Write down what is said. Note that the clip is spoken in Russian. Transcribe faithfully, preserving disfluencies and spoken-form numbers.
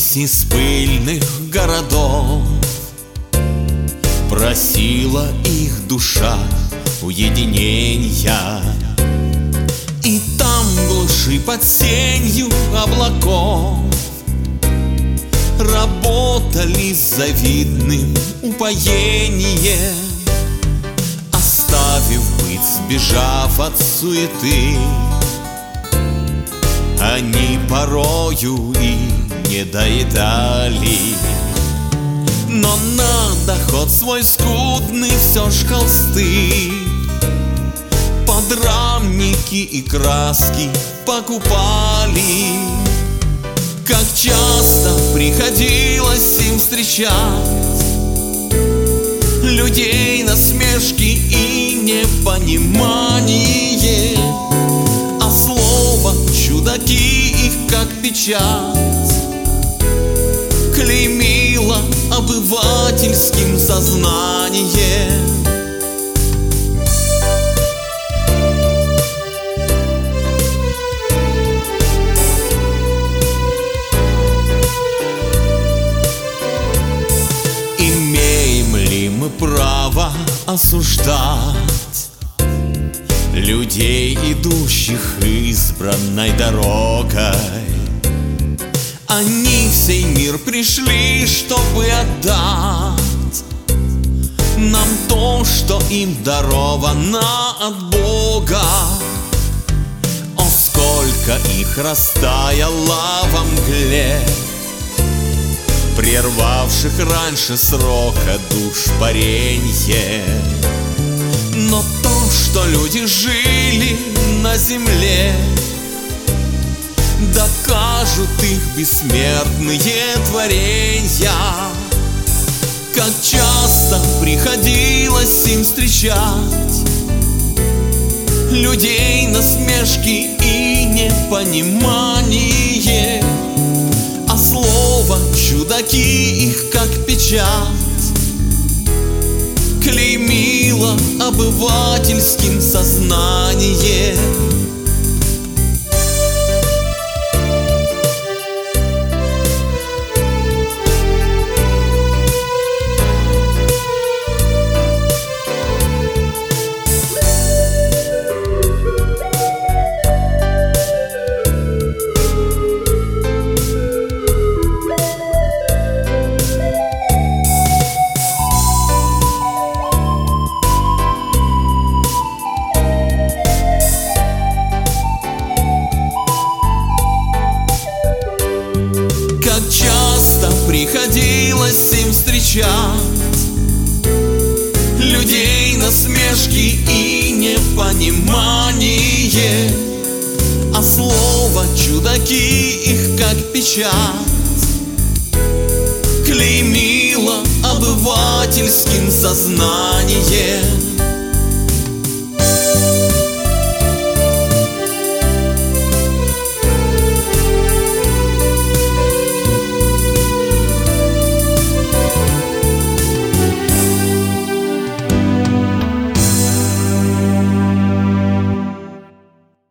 вернулась из пыльных городов, просила их душа уединения. И там в глуши под сенью облаков работали с завидным упоением, оставив быт, сбежав от суеты. Они порою и не доедали, но на доход свой скудный все ж холсты, подрамники и краски покупали. Как часто приходилось им встречать людей насмешки и непонимание, а слово чудаки их как печать клеймило обывательским сознанием. Право осуждать людей, идущих избранной дорогой. Они в сей мир пришли, чтобы отдать нам то, что им даровано от Бога. О, сколько их растаяло во мгле, прервавших раньше срока душ паренье. Но то, что люди жили на земле, докажут их бессмертные творенья. Как часто приходилось им встречать людей насмешки и непонимание, а слово чудаки их как печать клеймило обывательским сознанием. Часто приходилось им встречать людей насмешки и непонимание, а слово чудаки их как печать клеймило обывательским сознанием.